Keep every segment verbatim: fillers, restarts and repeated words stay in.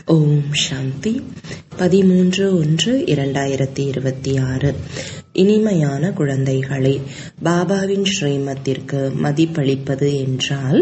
ஓம் சாந்தி. பதிமூன்று ஒன்று இரண்டாயிரத்தி இருபத்தி ஆறு. இனிமையான குழந்தைகளே, பாபாவின் ஸ்ரீமத்திற்கு மதிப்பளிப்பது என்றால்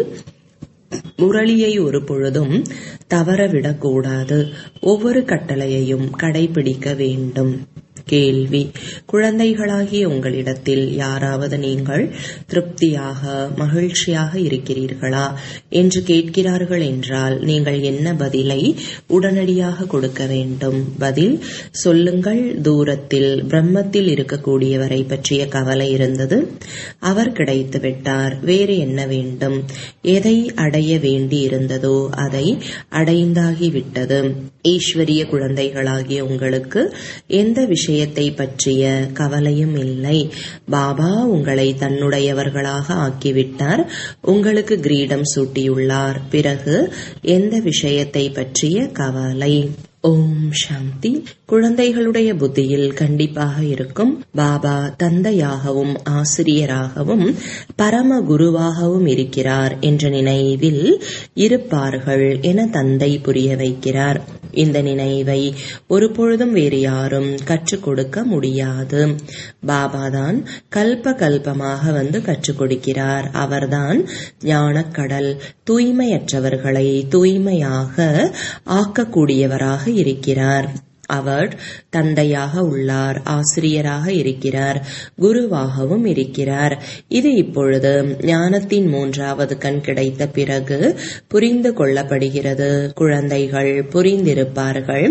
முரளியை ஒரு பொழுதும் தவறவிடக்கூடாது. ஒவ்வொரு கட்டளையையும் கடைபிடிக்க வேண்டும். கேள்வி: குழந்தைகளாகிய உங்களிடத்தில் யாராவது நீங்கள் திருப்தியாக மகிழ்ச்சியாக இருக்கிறீர்களா என்று கேட்கிறார்கள் என்றால் நீங்கள் என்ன பதிலை உடனடியாக கொடுக்க வேண்டும்? பதில்: சொல்லுங்கள். தூரத்தில் பிரம்மத்தில் இருக்கக்கூடியவரை பற்றிய கவலை இருந்தது, அவர் கிடைத்து விட்டார். வேறு என்ன வேண்டும்? எதை அடைய வேண்டி இருந்ததோ அதை அடைந்தாகிவிட்டது. ஈஸ்வரிய குழந்தைகளாகிய உங்களுக்கு எந்த விஷயத்தை பற்றிய கவலையும் இல்லை. பாபா உங்களை தன்னுடையவர்களாக ஆக்கிவிட்டார், உங்களுக்கு கிரீடம் சூட்டியுள்ளார். பிறகு எந்த விஷயத்தை பற்றிய கவலை? ஓம் சாந்தி. குழந்தைகளுடைய புத்தியில் கண்டிப்பாக இருக்கும், பாபா தந்தையாகவும் ஆசிரியராகவும் பரம குருவாகவும் இருக்கிறார் என்ற நினைவில் இருப்பார்கள் என தந்தை புரிய வைக்கிறார். இந்த நினைவை ஒரு பொழுதும் வேறு யாரும் கற்றுக் கொடுக்க முடியாது. பாபாதான் கல்ப கல்பமாக வந்து கற்றுக் கொடுக்கிறார். அவர்தான் ஞானக்கடல். தூய்மையற்றவர்களை தூய்மையாக ஆக்கக்கூடியவராக இருக்கிறார். அவர் தந்தையாக உள்ளார், ஆசிரியராக இருக்கிறார், குருவாகவும் இருக்கிறார். இது இப்பொழுது ஞானத்தின் மூன்றாவது கண் கிடைத்த பிறகு புரிந்து கொள்ளப்படுகிறது. குழந்தைகள் புரிந்திருப்பார்கள்,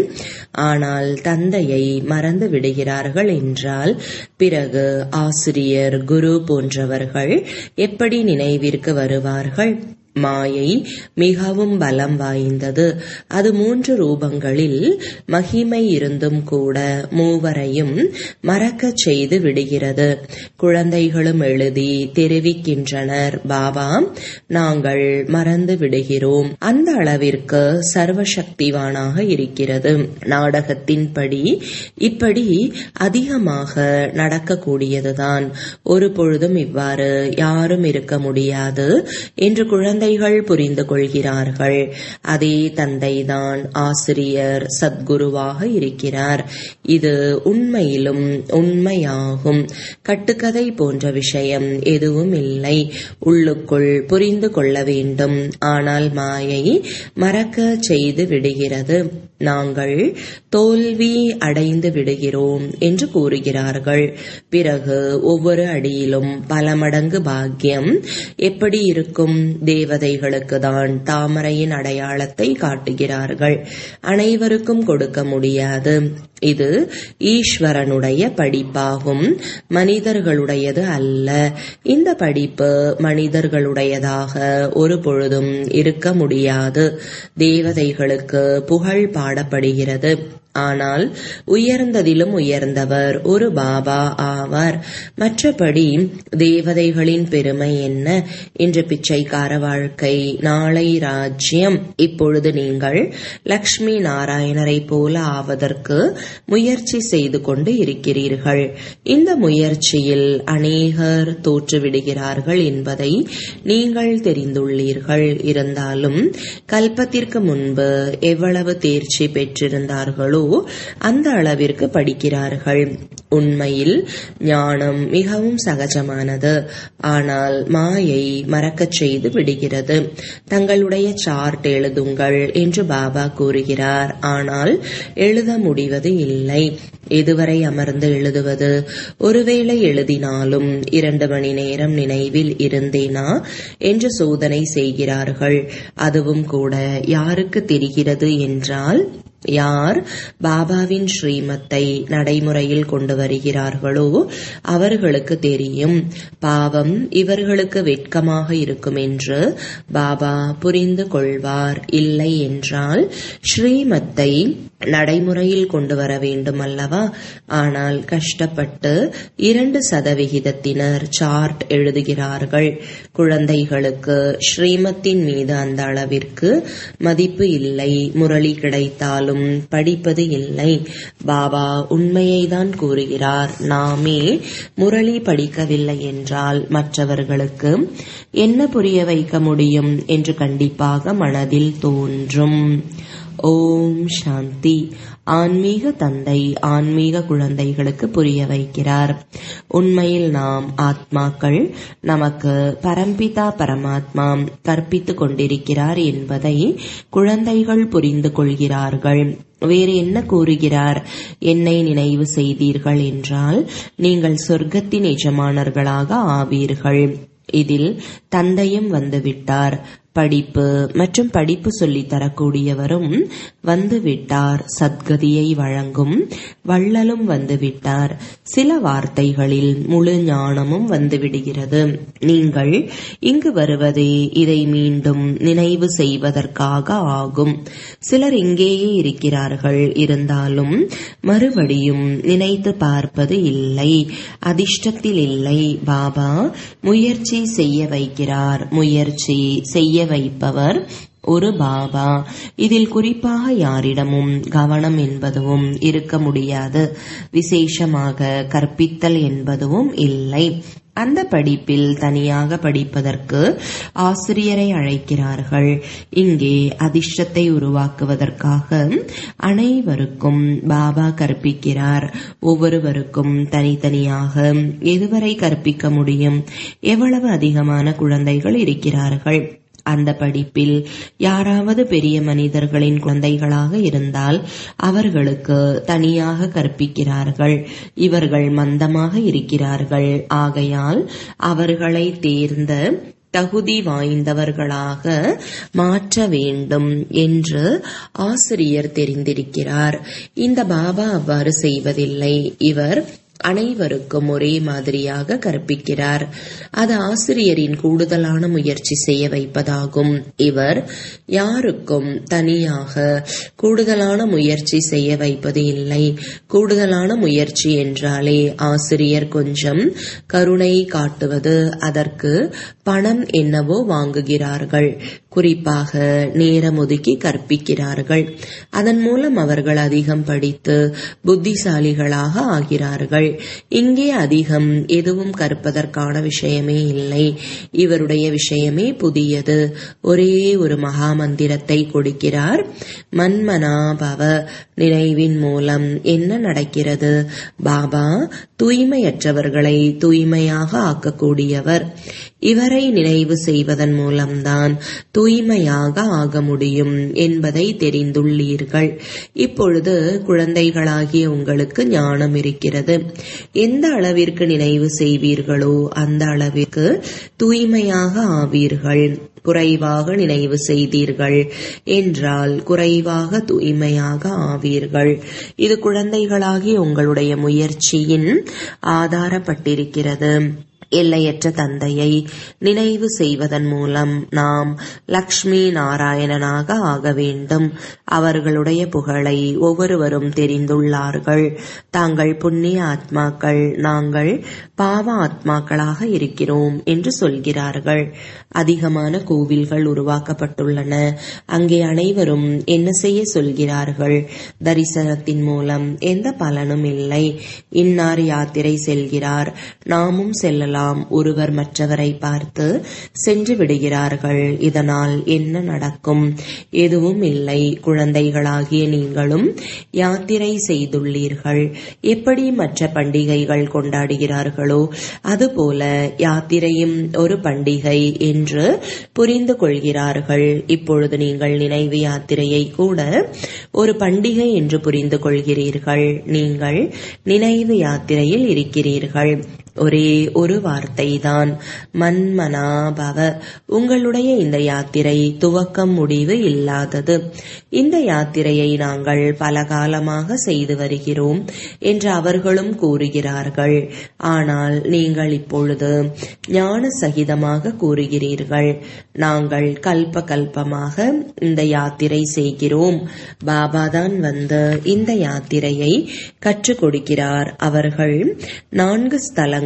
ஆனால் தந்தையை மறந்து விடுகிறார்கள் என்றால் பிறகு ஆசிரியர், குரு போன்றவர்கள் எப்படி நினைவிற்கு வருவார்கள்? மாயை மிகவும் பலம் வாய்ந்தது. அது மூன்று ரூபங்களில் மகிமை இருந்தும் கூட மூவரையும் மறக்கச் செய்து விடுகிறது. குழந்தைகளும் எழுதி தெரிவிக்கின்றனர், பாபா நாங்கள் மறந்து விடுகிறோம். அந்த அளவிற்கு சர்வசக்திவானாக இருக்கிறது. நாடகத்தின்படி இப்படி அதிகமாக நடக்கக்கூடியதுதான். ஒரு பொழுதும் இவ்வாறு யாரும் இருக்க முடியாது என்று குழந்தை புரிந்து கொள்கிறார்கள். அதே தந்தைதான் ஆசிரியர், சத்குருவாக இருக்கிறார். இது உண்மையிலும் உண்மையாகும். கட்டுக்கதை போன்ற விஷயம் எதுவும் இல்லை. உள்ளுக்குள் புரிந்து கொள்ள வேண்டும். ஆனால் மாயை மறக்க செய்து விடுகிறது. நாங்கள் தோல்வி அடைந்து விடுகிறோம் என்று கூறுகிறார்கள். பிறகு ஒவ்வொரு அடியிலும் பல மடங்கு பாக்கியம் எப்படி இருக்கும்? தேவதைகளுக்கு தான் தாமரையின் அடையாளத்தை காட்டுகிறார்கள். அனைவருக்கும் கொடுக்க முடியாது. இது ஈஸ்வரனுடைய படிப்பாகும், மனிதர்களுடையது அல்ல. இந்த படிப்பு மனிதர்களுடையதாக ஒரு பொழுதும் இருக்க முடியாது. தேவதைகளுக்கு புகழ் பாடப்படுகிறது. ஆனால் உயர்ந்ததிலும் உயர்ந்தவர் ஒரு பாபா ஆவார். மற்றபடி தேவதைகளின் பெருமை என்ன? இன்று பிச்சைக்கார வாழ்க்கை, நாளை ராஜ்யம். இப்பொழுது நீங்கள் லக்ஷ்மி நாராயணரை போல ஆவதற்கு முயற்சி செய்து கொண்டு இருக்கிறீர்கள். இந்த முயற்சியில் அநேகர் தோற்றுவிடுகிறார்கள் என்பதை நீங்கள் தெரிந்துள்ளீர்கள். இருந்தாலும் கல்பத்திற்கு முன்பு எவ்வளவு தேர்ச்சி பெற்றிருந்தார்களோ அந்த அளவிற்கு படிக்கிறார்கள். உண்மையில் ஞானம் மிகவும் சகஜமானது. ஆனால் மாயை மறக்கச் செய்து விடுகிறது. தங்களுடைய சார்ட் எழுதுங்கள் என்று பாபா கூறுகிறார். ஆனால் எழுத முடிவது இல்லை. எதுவரை அமர்ந்து எழுதுவது? ஒருவேளை எழுதினாலும் இரண்டு மணி நேரம் நினைவில் இருந்தேனா என்று சோதனை செய்கிறார்கள். அதுவும் கூட யாருக்கு தெரிகிறது என்றால், யார் பாபாவின் ஸ்ரீமத்தை நடைமுறையில் கொண்டு வருகிறார்களோ அவர்களுக்கு தெரியும். பாவம், இவர்களுக்கு வெட்கமாக இருக்கும் என்று பாபா புரிந்து கொள்வார். இல்லை என்றால் ஸ்ரீமத்தை நடைமுறையில் கொண்டு வர வேண்டும் அல்லவா? ஆனால் கஷ்டப்பட்டு இரண்டு சதவிகிதத்தினர் சார்ட் எழுதுகிறார்கள். குழந்தைகளுக்கு ஸ்ரீமத்தின் மீது அந்த அளவிற்கு மதிப்பு இல்லை. முரளி கிடைத்தாலும் படிப்பது இல்லை. பாபா உண்மையை தான் கூறுகிறார். நாமே முரளி படிக்கவில்லை என்றால் மற்றவர்களுக்கு என்ன புரிய வைக்க முடியும் என்று கண்டிப்பாக மனதில் தோன்றும். ஓம் சாந்தி. ஆன்மீக தந்தை ஆன்மீக குழந்தைகளுக்கு புரிய வைக்கிறார். உண்மையில் நாம் ஆத்மாக்கள், நமக்கு பரம்பிதா பரமாத்மா கற்பித்துக் கொண்டிருக்கிறார் என்பதை குழந்தைகள் புரிந்து கொள்கிறார்கள். வேறு என்ன கூறுகிறார்? என்னை நினைவு செய்தீர்கள் என்றால் நீங்கள் சொர்க்கத்தின் எஜமானர்களாக ஆவீர்கள். இதில் தந்தையும் வந்துவிட்டார். படிப்பு மற்றும் படிப்பு சொல்லித் தரக்கூடியவரும் வந்துவிட்டார். சத்கதியை வழங்கும் வள்ளலும் வந்துவிட்டார். சில வார்த்தைகளில் முழு ஞானமும் வந்துவிடுகிறது. நீங்கள் இங்கு வருவதே இதை மீண்டும் நினைவு செய்வதற்காக ஆகும். சிலர் இங்கேயே இருக்கிறார்கள், இருந்தாலும் மறுபடியும் நினைத்து பார்ப்பது இல்லை, அதிர்ஷ்டத்தில் இல்லை. பாபா முயற்சி செய்ய வைக்கிறார். முயற்சி செய்ய வைப்பவர் ஒரு பாபா. இதில் குறிப்பாக யாரிடமும் கவனம் என்பதும் இருக்க முடியாது. விசேஷமாக கற்பித்தல் என்பதும் இல்லை. அந்த படிப்பில் தனியாக படிப்பதற்கு ஆசிரியரை அழைக்கிறார்கள். இங்கே அதிர்ஷ்டத்தை உருவாக்குவதற்காக அனைவருக்கும் பாபா கற்பிக்கிறார். ஒவ்வொருவருக்கும் தனித்தனியாக எதுவரை கற்பிக்க முடியும்? எவ்வளவு அதிகமான குழந்தைகள் இருக்கிறார்கள்? அந்த படிப்பில் யாராவது பெரிய மனிதர்களின் குழந்தைகளாக இருந்தால் அவர்களுக்கு தனியாக கற்பிக்கிறார்கள். இவர்கள் மந்தமாக இருக்கிறார்கள், ஆகையால் அவர்களை தேர்ந்த தகுதி வாய்ந்தவர்களாக மாற்ற வேண்டும் என்று ஆசிரியர் தெரிந்திருக்கிறார். இந்த பாபா அவ்வாறு செய்வதில்லை. இவர் அனைவருக்கும் ஒரே மாதிரியாக கற்பிக்கிறார். அது ஆசிரியரின் கூடுதலான முயற்சி செய்ய வைப்பதாகும். இவர் யாருக்கும் தனியாக கூடுதலான முயற்சி செய்ய வைப்பது இல்லை. கூடுதலான முயற்சி என்றாலே ஆசிரியர் கொஞ்சம் கருணை காட்டுவது, அதற்கு பணம் என்னவோ வாங்குகிறார்கள். குறிப்பாக நேரம் ஒதுக்கி கற்பிக்கிறார்கள். அதன் மூலம் அவர்கள் அதிகம் படித்து புத்திசாலிகளாக ஆகிறார்கள். இங்கே அதிகம் எதுவும் கற்பதற்கான விஷயமே இல்லை. இவருடைய விஷயமே புதியது. ஒரே ஒரு மகா மந்திரத்தை கொடுக்கிறார். மன்மனா பவ. நினைவின் மூலம் என்ன நடக்கிறது? பாபா தூய்மையற்றவர்களை தூய்மையாக ஆக்கக்கூடியவர். இவரை நினைவு செய்வதன் மூலம்தான் தூய்மையாக ஆக முடியும் என்பதை தெரிந்துள்ளீர்கள். இப்பொழுது குழந்தைகளாகிய உங்களுக்கு ஞானம் இருக்கிறது. எந்த அளவிற்கு நினைவு செய்வீர்களோ அந்த அளவிற்கு தூய்மையாக ஆவீர்கள். குறைவாக நினைவு செய்தீர்கள் என்றால் குறைவாக தூய்மையாக ஆவீர்கள். இது குழந்தைகளாகிய உங்களுடைய முயற்சியின் ஆதாரப்பட்டிருக்கிறது. எல்லையற்ற தந்தையை நினைவு செய்வதன் மூலம் நாம் லக்ஷ்மி நாராயணனாக ஆக வேண்டும். அவர்களுடைய புகழை ஒவ்வொருவரும் தெரிந்துள்ளார்கள். தாங்கள் புண்ணிய ஆத்மாக்கள், நாங்கள் பாவ ஆத்மாக்களாக இருக்கிறோம் என்று சொல்கிறார்கள். அதிகமான கோவில்கள் உருவாக்கப்பட்டுள்ளன. அங்கே அனைவரும் என்ன செய்ய சொல்கிறார்கள்? தரிசனத்தின் மூலம் எந்த பலனும் இல்லை. இன்னார் யாத்திரை செல்கிறார், நாமும் செல்லலாம். ஒருவர் மற்றவரை பார்த்து சென்று விடுகிறார்கள். இதனால் என்ன நடக்கும்? எதுவும் இல்லை. குழந்தைகளாகிய நீங்களும் யாத்திரை செய்துள்ளீர்கள். எப்படி மற்ற பண்டிகைகள் கொண்டாடுகிறார்களோ அதுபோல யாத்திரையும் ஒரு பண்டிகை என்று புரிந்து கொள்கிறார்கள். இப்பொழுது நீங்கள் நினைவு யாத்திரையை கூட ஒரு பண்டிகை என்று புரிந்து கொள்கிறீர்கள். நீங்கள் நினைவு யாத்திரையில் இருக்கிறீர்கள். ஒரே ஒரு வார்த்தை தான், மன்மனா பவ. உங்களுடைய இந்த யாத்திரை துவக்கம் முடிவு இல்லாதது. இந்த யாத்திரையை நாங்கள் பல காலமாக செய்து வருகிறோம் என்று அவர்களும் கூறுகிறார்கள். ஆனால் நீங்கள் இப்பொழுது ஞான சகிதமாக கூறுகிறீர்கள், நாங்கள் கல்ப கல்பமாக இந்த யாத்திரை செய்கிறோம். பாபாதான் வந்து இந்த யாத்திரையை கற்றுக் கொடுக்கிறார். அவர்கள் நான்கு ஸ்தலங்களுக்கு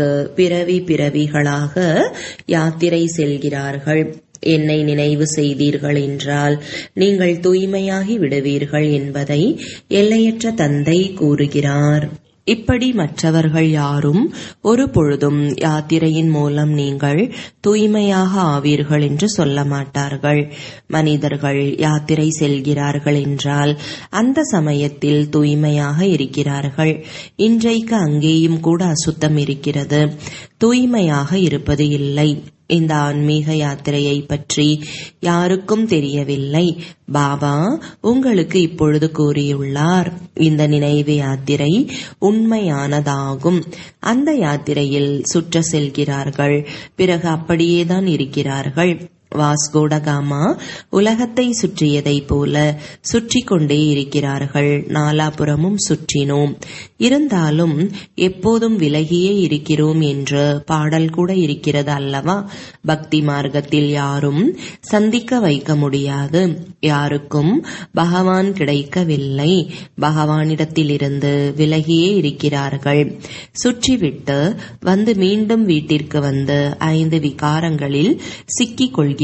பிறவி பிறவிகளாக யாத்திரை செல்கிறார்கள். என்னை நினைவு செய்தீர்கள் என்றால் நீங்கள் தூய்மையாகி விடுவீர்கள் என்பதை எல்லையற்ற தந்தை கூறுகிறார். இப்படி மற்றவர்கள் யாரும் ஒரு பொழுதும் யாத்திரையின் மூலம் நீங்கள் தூய்மையாக ஆவீர்கள் என்று சொல்ல மாட்டார்கள். மனிதர்கள் யாத்திரை செல்கிறார்கள் என்றால் அந்த சமயத்தில் தூய்மையாக இருக்கிறார்கள். இன்றைக்கு அங்கேயும் கூட அசுத்தம் இருக்கிறது, தூய்மையாக இருப்பது இல்லை. இந்த ஆன்மீக யாத்திரையை பற்றி யாருக்கும் தெரியவில்லை. பாபா உங்களுக்கு இப்பொழுது கூறியுள்ளார், இந்த நினைவு யாத்திரை உண்மையானதாகும். அந்த யாத்திரையில் சுற்ற செல்கிறார்கள், பிறகு அப்படியேதான் இருக்கிறார்கள். வாஸ்கோடகாமா உலகத்தை சுற்றியதை போல சுற்றி கொண்டே இருக்கிறார்கள். நாலாபுறமும் சுற்றினோம், இருந்தாலும் எப்போதும் விலகியே இருக்கிறோம் என்று பாடல் கூட இருக்கிறது அல்லவா? பக்தி மார்க்கத்தில் யாரும் சந்திக்க வைக்க முடியாது, யாருக்கும் பகவான் கிடைக்கவில்லை. பகவானிடத்திலிருந்து விலகியே இருக்கிறார்கள். சுற்றிவிட்டு வந்து மீண்டும் வீட்டிற்கு வந்து ஐந்து விகாரங்களில் சிக்கிக் கொள்கிறார்கள்.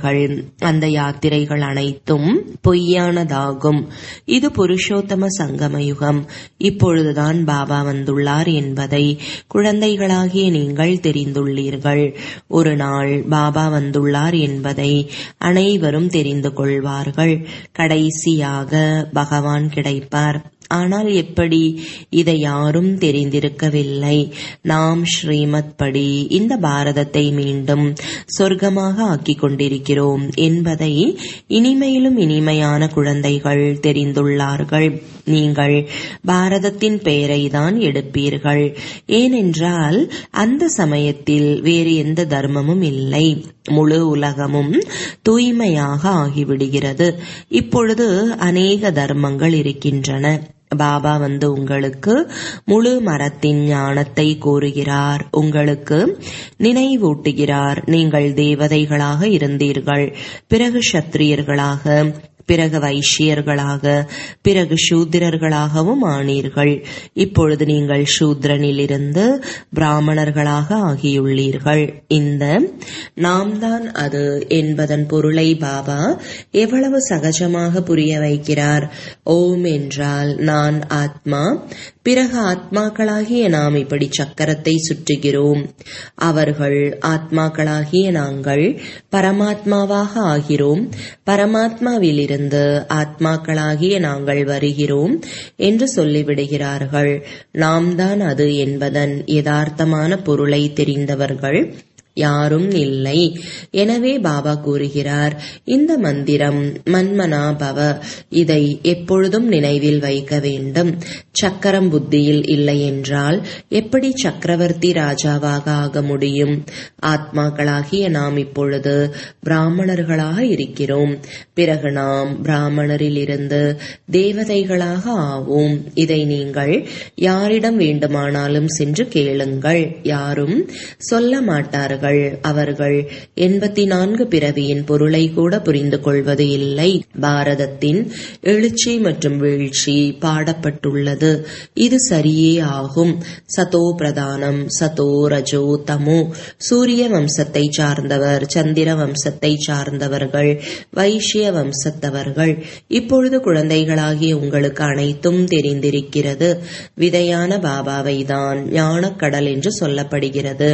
அந்த யாத்திரைகள் அனைத்தும் பொய்யானதாகும். இது புருஷோத்தம சங்கம யுகம். இப்பொழுதுதான் பாபா வந்துள்ளார் என்பதை குழந்தைகளாகிய நீங்கள் தெரிந்துள்ளீர்கள். ஒரு நாள் பாபா வந்துள்ளார் என்பதை அனைவரும் தெரிந்து கொள்வார்கள். கடைசியாக பகவான் கிடைப்பார். ஆனால் எப்படி? இதை யாரும் தெரிந்திருக்கவில்லை. நாம் ஸ்ரீமத் படி இந்த பாரதத்தை மீண்டும் சொர்க்கமாக ஆக்கிக் கொண்டிருக்கிறோம் என்பதை இனிமையிலும் இனிமையான குழந்தைகள் தெரிந்துள்ளார்கள். நீங்கள் பாரதத்தின் பெயரை தான் எடுப்பீர்கள். ஏனென்றால் அந்த சமயத்தில் வேறு எந்த தர்மமும் இல்லை. முழு உலகமும் தூய்மையாக ஆகிவிடுகிறது. இப்பொழுது அநேக தர்மங்கள் இருக்கின்றன. பாபா வந்து உங்களுக்கு முழு மரத்தின் ஞானத்தை கூறுகிறார், உங்களுக்கு நினைவூட்டுகிறார். நீங்கள் தேவதைகளாக இருந்தீர்கள், பிறகு சத்திரியர்களாக, பிறகு வைஷ்யர்களாக, பிறகு சூத்திரர்களாகவும் ஆனீர்கள். இப்பொழுது நீங்கள் சூத்திரனிலிருந்து பிராமணர்களாக ஆகியுள்ளீர்கள். இந்த நாம் தான் அது என்பதன் பொருளை பாபா எவ்வளவு சகஜமாக புரிய வைக்கிறார். ஓம் என்றால் நான் ஆத்மா, பிறகு ஆத்மாக்களாகிய நாம் இப்படி சக்கரத்தை சுற்றுகிறோம். அவர்கள் ஆத்மாக்களாகிய நாங்கள் பரமாத்மாவாக ஆகிறோம். பரமாத்மாவிலிருந்து ஆத்மாக்களாகிய நாங்கள் வருகிறோம் என்று சொல்லிவிடுகிறார்கள். நாம் தான் அது என்பதன் யதார்த்தமான பொருளை தெரிந்தவர்கள் யாரும் இல்லை. எனவே பாபா கூறுகிறார், இந்த மந்திரம் மன்மனா பவ, இதை எப்பொழுதும் நினைவில் வைக்க வேண்டும். சக்கரம் புத்தியில் இல்லை என்றால் எப்படி சக்கரவர்த்தி ராஜாவாக ஆக முடியும்? ஆத்மாக்களாகிய நாம் இப்பொழுது பிராமணர்களாக இருக்கிறோம். பிறகு நாம் பிராமணரில் இருந்து தேவதைகளாக ஆவோம். இதை நீங்கள் யாரிடம் வேண்டுமானாலும் சென்று கேளுங்கள், யாரும் சொல்ல மாட்டார்கள். அவர்கள் எண்பத்தி நான்கு பிறவியின் பொருளை கூட புரிந்து கொள்வது இல்லை. பாரதத்தின் எழுச்சி மற்றும் வீழ்ச்சி பாடப்பட்டுள்ளது. இது சரியே ஆகும். சதோ பிரதானம், சதோ ரஜோ தமோ. சூரிய வம்சத்தை சார்ந்தவர், சந்திர வம்சத்தை சார்ந்தவர்கள், வைஷ்ய வம்சத்தவர்கள். இப்பொழுது குழந்தைகளாகிய உங்களுக்கு அனைத்தும் தெரிந்திருக்கிறது. விதையான பாபாவை தான் ஞானக்கடல் என்று சொல்லப்படுகிறது.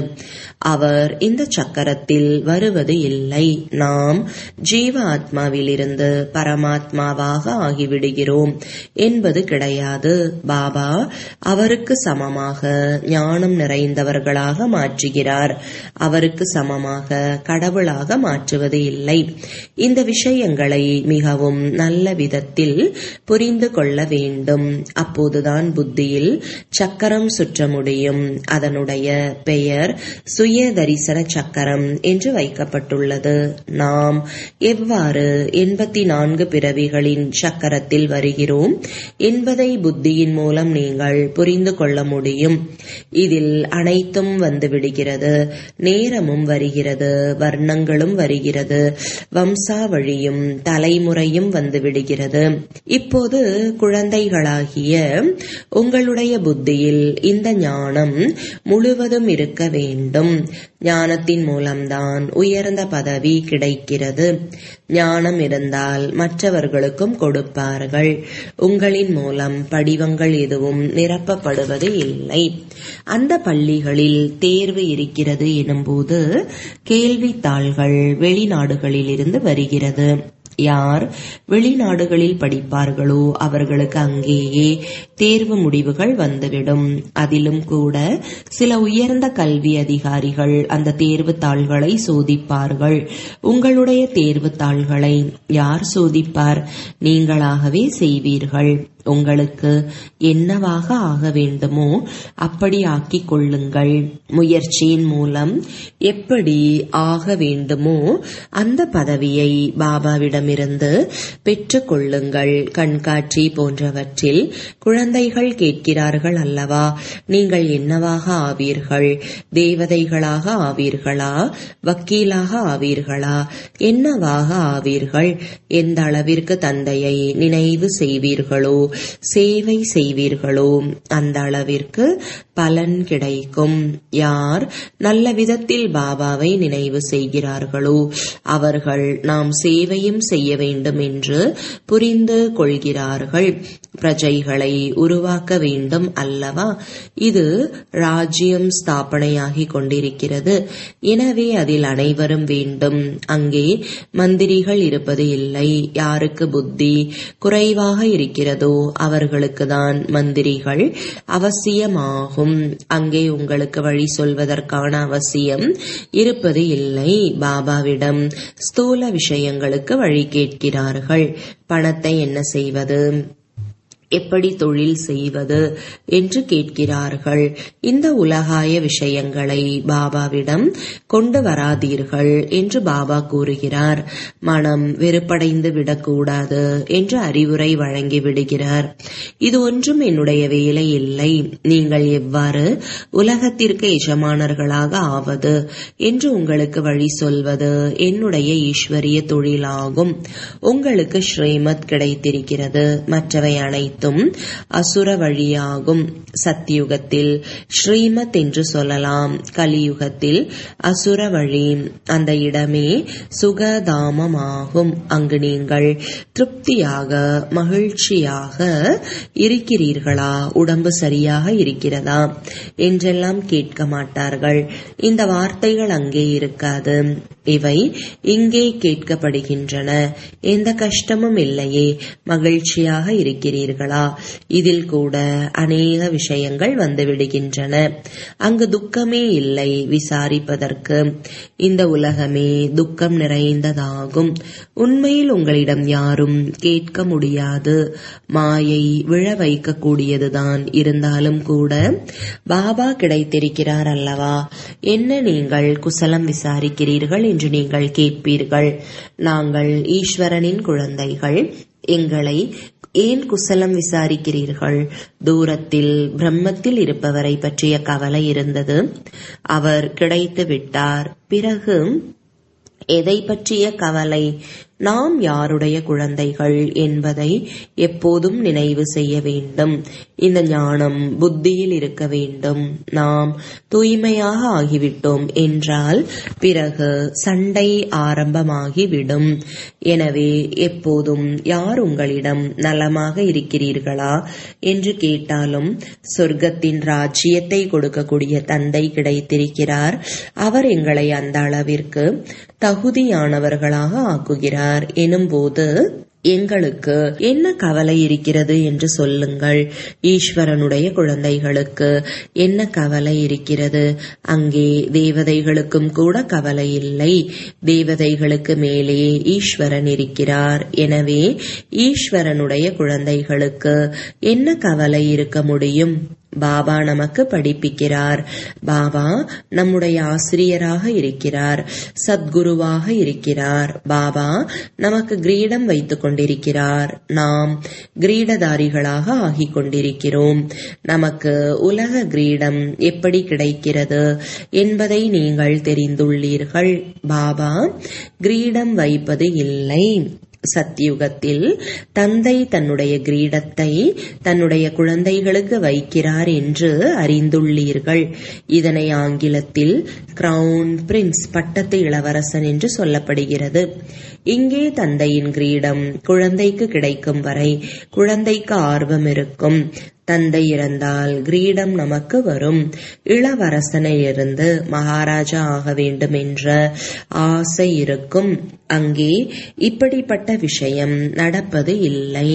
அவர் இந்த சக்கரத்தில் வருவது இல்லை. நாம் ஜீவ ஆத்மாவிலிருந்து பரமாத்மாவாக ஆகிவிடுகிறோம் என்பது கிடையாது. பாபா அவருக்கு சமமாக ஞானம் நிறைந்தவர்களாக மாற்றுகிறார். அவருக்கு சமமாக கடவுளாக மாற்றுவது இல்லை. இந்த விஷயங்களை மிகவும் நல்ல விதத்தில் புரிந்து கொள்ள வேண்டும். அப்போதுதான் புத்தியில் சக்கரம் சுற்ற முடியும். அதனுடைய பெயர் சுய தரிசன சக்கரம் என்று வைக்கப்பட்டுள்ளது. நாம் எவ்வாறு எண்பத்தி நான்கு பிறவிகளின் சக்கரத்தில் வருகிறோம் என்பதை புத்தியின் மூலம் நீங்கள் புரிந்து கொள்ள முடியும். இதில் அனைத்தும் வந்துவிடுகிறது. நேரமும் வருகிறது, வர்ணங்களும் வருகிறது, வம்சாவழியும் தலைமுறையும் வந்துவிடுகிறது. இப்போது குழந்தைகளாகிய உங்களுடைய புத்தியில் இந்த ஞானம் முழுவதும் இருக்க வேண்டும். ஞானத்தின் மூலம்தான் உயர்ந்த பதவி கிடைக்கிறது. ஞானம் இருந்தால் மற்றவர்களுக்கும் கொடுப்பார்கள். உங்களின் மூலம் படிவங்கள் எதுவும் நிரப்பப்படுவது இல்லை. அந்த பள்ளிகளில் தேர்வு இருக்கிறது எனும்போது கேள்வித்தாள்கள் வெளிநாடுகளிலிருந்து வருகிறது. யார் வெளிநாடுகளில் படிப்பார்களோ அவர்களுக்கு அங்கேயே தேர்வு முடிவுகள் வந்துவிடும். அதிலும் கூட சில உயர்ந்த கல்வி அதிகாரிகள் அந்த தேர்வு தாள்களை சோதிப்பார்கள். உங்களுடைய தேர்வு தாள்களை யார் சோதிப்பார்? நீங்களாகவே செய்வீர்கள். உங்களுக்கு என்னவாக ஆக வேண்டுமோ அப்படி ஆக்கிக் கொள்ளுங்கள். முயற்சியின் மூலம் எப்படி ஆக வேண்டுமோ அந்த பதவியை பாபாவிடமிருந்து பெற்றுக் கொள்ளுங்கள். கண்காட்சி போன்றவற்றில் குழந்தைகள் கேட்கிறார்கள் அல்லவா, நீங்கள் என்னவாக ஆவீர்கள்? தேவதைகளாக ஆவீர்களா? வக்கீலாக ஆவீர்களா? என்னவாக ஆவீர்கள்? எந்த அளவிற்கு தந்தையை நினைவு செய்வீர்களோ, சேவை செய்வீர்களோ அந்த அளவிற்கு பலன் கிடைக்கும். யார் நல்ல விதத்தில் பாபாவை நினைவு செய்கிறார்களோ அவர்கள் நாம் சேவையும் செய்ய வேண்டும் என்று புரிந்து கொள்கிறார்கள். பிரஜைகளை உருவாக்க வேண்டும் அல்லவா? இது ராஜ்யம் ஸ்தாபனையாகி கொண்டிருக்கிறது. எனவே அதில் அனைவரும் வேண்டும். அங்கே மந்திரிகள் இருப்பது இல்லை. யாருக்கு புத்தி குறைவாக இருக்கிறதோ அவர்களுக்கு தான் மந்திரிகள் அவசியமாகும். அங்கே உங்களுக்கு வழி சொல்வதற்கான அவசியம் இருப்பது இல்லை. பாபாவிடம் ஸ்தூல விஷயங்களுக்கு வழி கேட்கிறார்கள். பணத்தை என்ன செய்வது, எப்படி தொழில் செய்வது என்று கேட்கிறார்கள். இந்த உலகாய விஷயங்களை பாபாவிடம் கொண்டு வராதீர்கள் என்று பாபா கூறுகிறார். மனம் வெறுப்படைந்து விடக்கூடாது என்று அறிவுரை வழங்கி விடுகிறார். இது ஒன்றும் என்னுடைய வேலை இல்லை. நீங்கள் எவ்வாறு உலகத்திற்கு எஜமானர்களாக ஆவது என்று உங்களுக்கு வழி சொல்வது என்னுடைய ஈஸ்வரிய தொழிலாகும். உங்களுக்கு ஸ்ரீமத் கிடைத்திருக்கிறது. மற்றவை அனைத்தும் அசுர வழியாகும். சத்தியுகத்தில் ஸ்ரீமத் என்று சொல்லலாம். கலியுகத்தில் அசுர வழி. அந்த இடமே சுகதாமமாகும். அங்கு நீங்கள் திருப்தியாக மகிழ்ச்சியாக இருக்கிறீர்களா, உடம்பு சரியாக இருக்கிறதா என்றெல்லாம் கேட்க மாட்டார்கள். இந்த வார்த்தைகள் அங்கே இருக்காது. இவை இங்கே கேட்கப்படுகின்றன. எந்த கஷ்டமும் இல்லையே, மகிழ்ச்சியாக இருக்கிறீர்களா? இதில் கூட அநேக விஷயங்கள் வந்துவிடுகின்றன. அங்கு துக்கமே இல்லை விசாரிப்பதற்கு. இந்த உலகமே துக்கம் நிறைந்ததாகும். உண்மையில் உங்களிடம் யாரும் கேட்க முடியாது. மாயை விழ வைக்கக்கூடியதுதான். இருந்தாலும் கூட பாபா கிடைத்திருக்கிறார் அல்லவா, என்ன நீங்கள் குசலம் விசாரிக்கிறீர்கள் என்று நீங்கள் கேட்பீர்கள். நாங்கள் ஈஸ்வரனின் குழந்தைகள், எங்களை ஏன் குசலம் விசாரிக்கிறீர்கள்? தூரத்தில் பிரம்மத்தில் இருப்பவரை பற்றிய கவலை இருந்தது. அவர் கிடைத்து விட்டார். பிறகு எதை பற்றிய கவலை? நாம் யாருடைய குழந்தைகள் என்பதை எப்போதும் நினைவு செய்ய வேண்டும். இந்த ஞானம் புத்தியில் இருக்க வேண்டும். நாம் தூய்மையாக ஆகிவிட்டோம் என்றால் பிறகு சண்டை ஆரம்பமாகிவிடும். எனவே எப்போதும் யார் உங்களிடம் நலமாக இருக்கிறீர்களா என்று கேட்டாலும் சொர்க்கத்தின் ராஜ்யத்தை கொடுக்கக்கூடிய தந்தை கிடைத்திருக்கிறார். அவர் எங்களை அந்த அளவிற்கு தகுதியானவர்களாக ஆக்குகிறார் எனும்போது எங்களுக்கு என்ன கவலை இருக்கிறது என்று சொல்லுங்கள். ஈஸ்வரனுடைய குழந்தைகளுக்கு என்ன கவலை இருக்கிறது? அங்கே தேவதைகளுக்கும் கூட கவலை இல்லை. தேவதைகளுக்கு மேலே ஈஸ்வரன் இருக்கிறார். எனவே ஈஸ்வரனுடைய குழந்தைகளுக்கு என்ன கவலை இருக்க முடியும்? பாபா நமக்கு படிப்பிக்கிறார். பாபா நம்முடைய ஆசிரியராக இருக்கிறார், சத்குருவாக இருக்கிறார். பாபா நமக்கு கிரீடம் வைத்துக் கொண்டிருக்கிறார். நாம் கிரீடதாரிகளாக ஆகிக் கொண்டிருக்கிறோம். நமக்கு உலக கிரீடம் எப்படி கிடைக்கிறது என்பதை நீங்கள் தெரிந்துள்ளீர்கள். பாபா கிரீடம் வைப்பது இல்லை. சத்யுகத்தில் தந்தை தன்னுடைய கிரீடத்தை தன்னுடைய குழந்தைகளுக்கு வைக்கிறார் என்று அறிந்துள்ளீர்கள். இதனை ஆங்கிலத்தில் கிரவுன் பிரின்ஸ், பட்டத்து இளவரசன் என்று சொல்லப்படுகிறது. இங்கே தந்தையின் கிரீடம் குழந்தைக்கு கிடைக்கும் வரை குழந்தைக்கு ஆர்வம் இருக்கும். தந்தை இறந்தால் கிரீடம் நமக்கு வரும். இளவரசனிலிருந்து மகாராஜா ஆக வேண்டும் என்ற ஆசை இருக்கும். அங்கே இப்படிப்பட்ட விஷயம் நடப்பது இல்லை.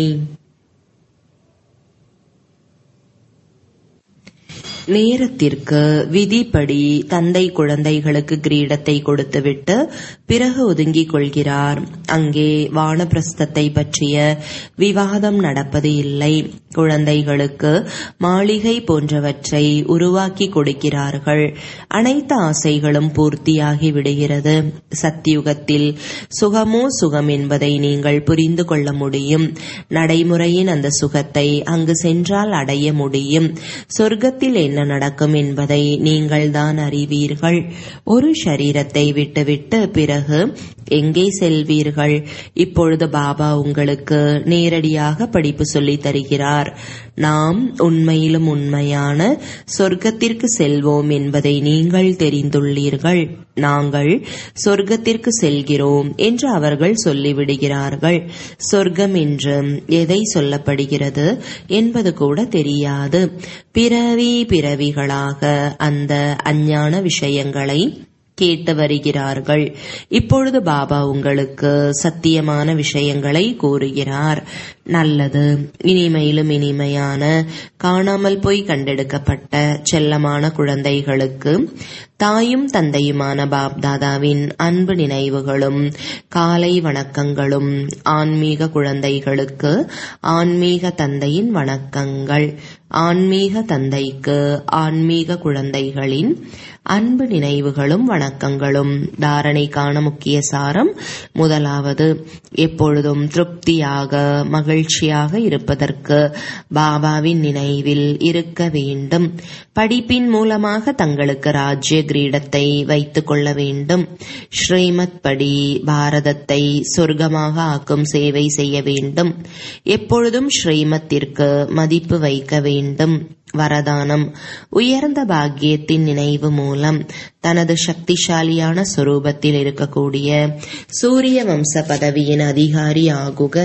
நேரத்திற்கு விதிப்படி தந்தை குழந்தைகளுக்கு கிரீடத்தை கொடுத்துவிட்டு பிறகு ஒதுங்கிக் கொள்கிறார். அங்கே வானப்பிரஸ்தத்தை பற்றிய விவாதம் நடப்பது இல்லை. குழந்தைகளுக்கு மாளிகை போன்றவற்றை உருவாக்கி கொடுக்கிறார்கள். அனைத்து ஆசைகளும் பூர்த்தியாகி விடுகிறது. சத்தியுகத்தில் சுகமோ சுகம் என்பதை நீங்கள் புரிந்து கொள்ள முடியும். நடைமுறையின் அந்த சுகத்தை அங்கு சென்றால் அடைய முடியும். சொர்க்கத்தில் என்ன நடக்கும் என்பதை நீங்கள் தான் அறிவீர்கள். ஒரு சரீரத்தை விட்டுவிட்டு பிறகு எங்கே செல்வீர்கள்? இப்பொழுது பாபா உங்களுக்கு நேரடியாக படிப்பு சொல்லித் தருகிறார். நாம் உண்மையிலும் உண்மையான சொர்க்கத்திற்கு செல்வோம் என்பதை நீங்கள் தெரிந்துள்ளீர்கள். நாங்கள் சொர்க்கத்திற்கு செல்கிறோம் என்று அவர்கள் சொல்லிவிடுகிறார்கள். சொர்க்கம் என்று எதை சொல்லப்படுகிறது என்பது கூட தெரியாது. பிறவி பிறவிகளாக அந்த அஞ்ஞான விஷயங்களை கேட்டு வருகிறார்கள். இப்பொழுது பாபா உங்களுக்கு சத்தியமான விஷயங்களை கூறுகிறார். நல்லது. இனிமையிலும் இனிமையான காணாமல் போய் கண்டெடுக்கப்பட்ட செல்லமான குழந்தைகளுக்கு தாயும் தந்தையுமான பாப்தாதாவின் அன்பு நினைவுகளும் காலை வணக்கங்களும். ஆன்மீக குழந்தைகளுக்கு ஆன்மீக தந்தையின் வணக்கங்கள். ஆன்மீக தந்தைக்கு ஆன்மீக குழந்தைகளின் அன்பு நினைவுகளும் வணக்கங்களும். தாரணைக்கான முக்கிய சாரம்: முதலாவது, எப்பொழுதும் திருப்தியாக மகிழ்ச்சியாக இருப்பதற்கு பாபாவின் நினைவில் இருக்க வேண்டும். படிப்பின் மூலமாக தங்களுக்கு ராஜ்ய கிரீடத்தை வைத்துக் கொள்ள வேண்டும். ஸ்ரீமத் படி பாரதத்தை சொர்க்கமாக ஆக்கும் சேவை செய்ய வேண்டும். எப்பொழுதும் ஸ்ரீமத்திற்கு மதிப்பு வைக்க வேண்டும். வரதானம்: உயர்ந்த பாக்கியத்தின் நினைவு மூலம் தனது சக்திசாலியான சொரூபத்தில் இருக்கக்கூடிய சூரிய வம்ச பதவியின் அதிகாரி ஆகுக.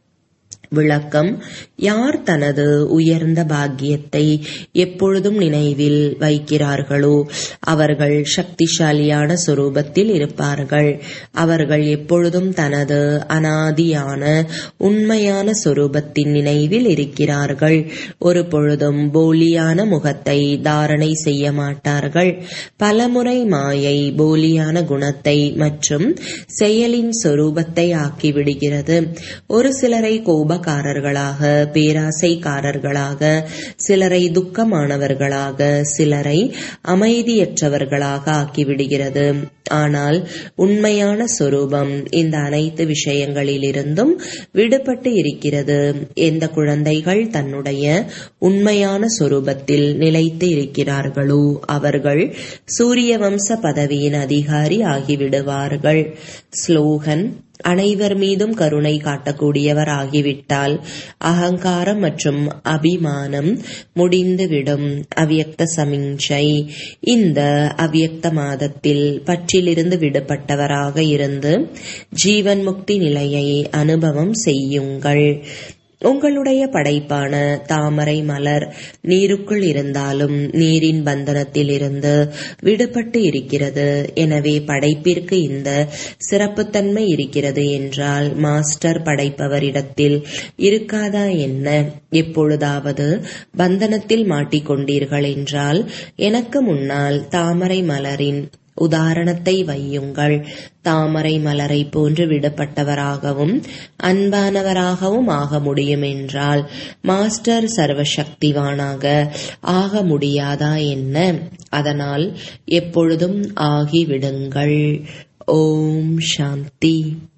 விளக்கம்: யார் தனது உயர்ந்த பாக்கியத்தை எப்பொழுதும் நினைவில் வைக்கிறார்களோ அவர்கள் சக்திசாலியான சொரூபத்தில் இருப்பார்கள். அவர்கள் எப்பொழுதும் தனது அனாதியான உண்மையான சொரூபத்தின் நினைவில் இருக்கிறார்கள். ஒரு பொழுதும் போலியான முகத்தை தாரணை செய்ய மாட்டார்கள். பலமுறை மாயை போலியான குணத்தை மற்றும் செயலின் சொரூபத்தை ஆக்கிவிடுகிறது. ஒரு சிலரை கோப காரர்களாக, பேராசைக்காரர்களாக, சிலரை துக்கமானவர்களாக, சிலரை அமைதியற்றவர்களாக ஆக்கிவிடுகிறது. ஆனால் உண்மையான சொரூபம் இந்த அனைத்து விஷயங்களிலிருந்தும் விடுபட்டு இருக்கிறது. எந்த குழந்தைகள் தன்னுடைய உண்மையான சொரூபத்தில் நிலைத்து இருக்கிறார்களோ அவர்கள் சூரிய வம்ச பதவியின் அதிகாரி ஆகிவிடுவார்கள். ஸ்லோகன்: அனைவர் மீதும் கருணை காட்டக்கூடியவர் ஆகிவிட்டால் அகங்காரம் மற்றும் அபிமானம் முடிந்துவிடும். அவ்யக்த சமிஞ்சை: இந்த அவ்யக்த மாதத்தில் பற்றிலிருந்து விடுபட்டவராக இருந்து ஜீவன் முக்தி நிலையை அனுபவம் செய்யுங்கள். உங்களுடைய படைப்பான தாமரை மலர் நீருக்குள் இருந்தாலும் நீரின் பந்தனத்தில் இருந்து விடுபட்டு இருக்கிறது. எனவே படைப்பிற்கு இந்த சிறப்புத்தன்மை இருக்கிறது என்றால் மாஸ்டர் படைப்பவரிடத்தில் இருக்காதா என்ன? எப்பொழுதாவது பந்தனத்தில் மாட்டிக்கொண்டீர்கள் என்றால் எனக்கு முன்னால் தாமரை மலரின் உதாரணத்தை வையுங்கள். தாமரை மலரை போன்று விடப்பட்டவராகவும் அன்பானவராகவும் ஆக முடியும் என்றால் மாஸ்டர் சர்வசக்திவானாக ஆக முடியாதா என்ன? அதனால் எப்பொழுதும் ஆகிவிடுங்கள். ஓம் சாந்தி.